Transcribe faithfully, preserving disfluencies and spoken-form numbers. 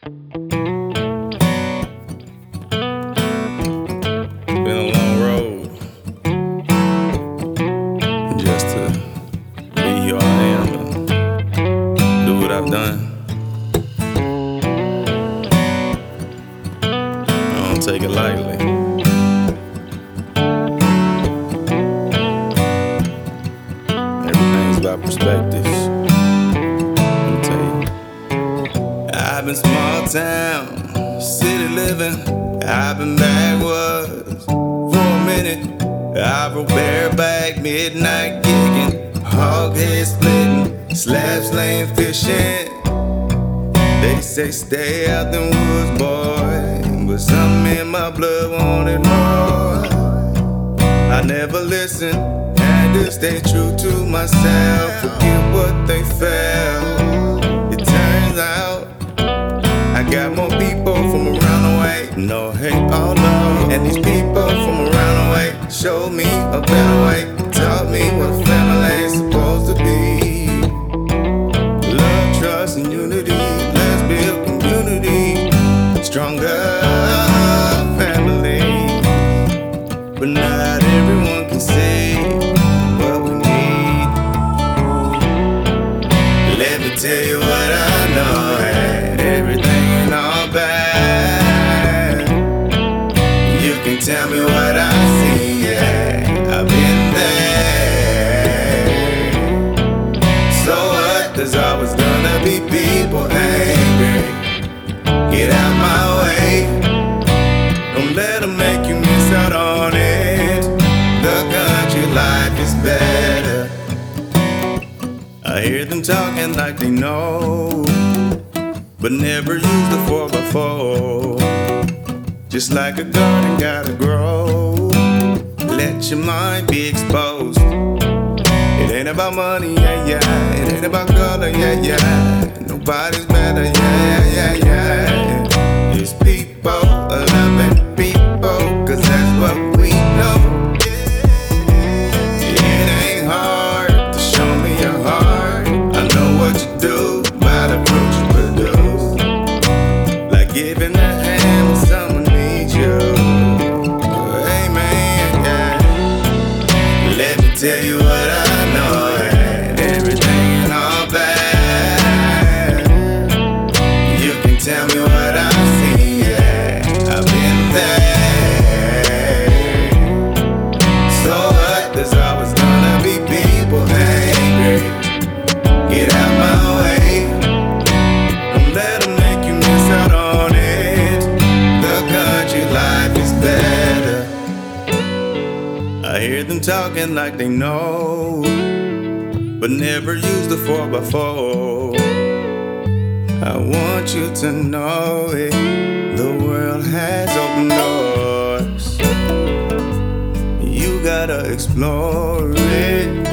Been a long road just to be here I am and do what I've done. I don't take it lightly. Everything's about perspectives. Let me tell you. I've been small town, city living. I've been backwards for a minute. I rode bareback, midnight gigging, hoghead splitting, slab slaying fishing. They say stay out them woods, boy, but something in my blood wanted more. I never listened, had to stay true to myself, forget what they felt. It turns out I got more people from around the way. No hate, oh no. And these people from around the way showed me a better way, taught me what family's supposed to be. Love, trust, and unity. Let's build community, stronger family. But not everyone can see what we need. Let me tell you what I know. Everything ain't all bad. You can tell me what I see, yeah, I've been there. So what? There's always gonna be people angry. Get out my way. Don't let them make you miss out on it. The country life is better. I hear them talking like they know, but never use the four by four. Just like a garden gotta grow, let your mind be exposed. It ain't about money, yeah, yeah. It ain't about color, yeah, yeah. Nobody's better, yeah, yeah, yeah. It's people, loving people, cause that's what we know. It ain't hard to show me your heart. I know what you do by the fruit you produce. Like giving a hand when someone needs you. Amen, yeah. Let me tell you what I know. Everything ain't all bad. You can tell me what I see, yeah, I've been there. So what? There's always gonna be people angry. Get out my way. Don't let them make you miss out on it. The country life is better. I hear them talking like they know, but never use the four by four. I want you to know it. The world has opened doors. You gotta explore it.